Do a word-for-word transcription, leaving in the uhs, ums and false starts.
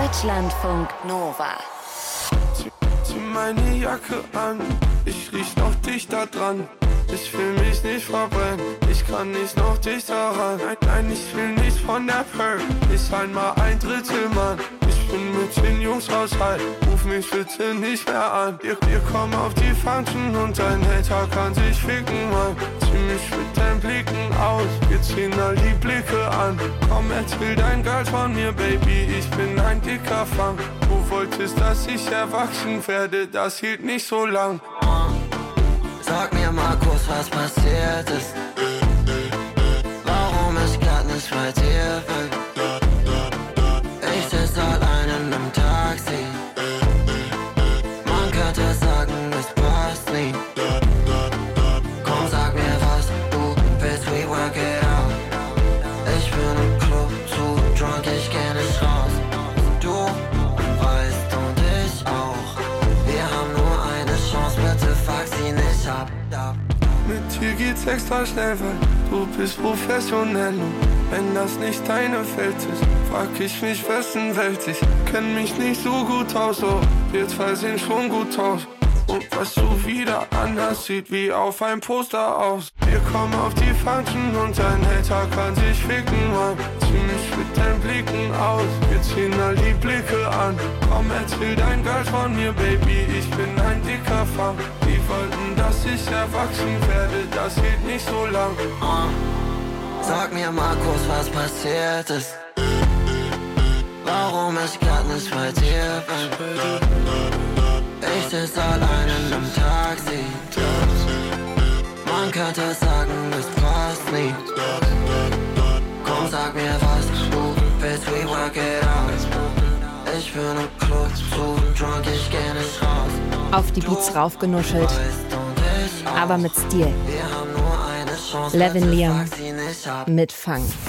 Deutschlandfunk Nova. Zieh, zieh meine Jacke an, ich riech noch dichter dran. Ich will mich nicht verbrennen, ich kann nicht noch dichter ran. Nein, nein, ich will nicht von der Perk, ich einmal ein Drittel Mann. Ich bin mit den Jungs Haushalt, ruf mich bitte nicht mehr an. Wir, wir kommen auf die Function und dein Hater kann sich ficken, Mann. Zieh mich mit deinen Blicken aus, wir ziehen all die Blicke an. Komm, erzähl dein Girl von mir, Baby, ich bin ein dicker Fang. Du wolltest, dass ich erwachsen werde, das hielt nicht so lang. Sag mir mal kurz, was passiert ist. Warum ich grad nicht bei dir bin. Ich sitz allein in einem Taxi. Man könnte sagen, es passt nie. Komm, sag mir, was du willst, we work it out. Ich bin im Club zu drunk, ich geh nicht raus. Du weißt und ich auch. Wir haben nur eine Chance, bitte fuck sie nicht ab. Mit dir geht's extra schnell, weil du bist professionell. Und wenn das nicht deine Welt ist, frag ich mich, wessen Welt. Ich kenn mich nicht so gut aus, so wir zwei sehen schon gut aus. Und was du wieder anders sieht wie auf einem Poster aus. Wir kommen auf die Function und dein Hater kann sich ficken, Mann. Zieh mich mit deinen Blicken aus, wir ziehen all die Blicke an. Komm, erzähl dein Girl von mir, Baby, ich bin ein dicker Fang. Die wollten, dass ich erwachsen werde, das hielt nicht so lang. uh, Sag mir mal kurz, was passiert ist. Warum ich grad nicht bei dir bin. Ich sitz allein in einem Taxi. Man könnte sagen, es passt nie. Komm, sag mir, was du willst, we work it out. Ich bin im Club zu drunk, ich geh nicht raus. Auf die Beats raufgenuschelt, aber mit Stil. Levin Liam mit Fang.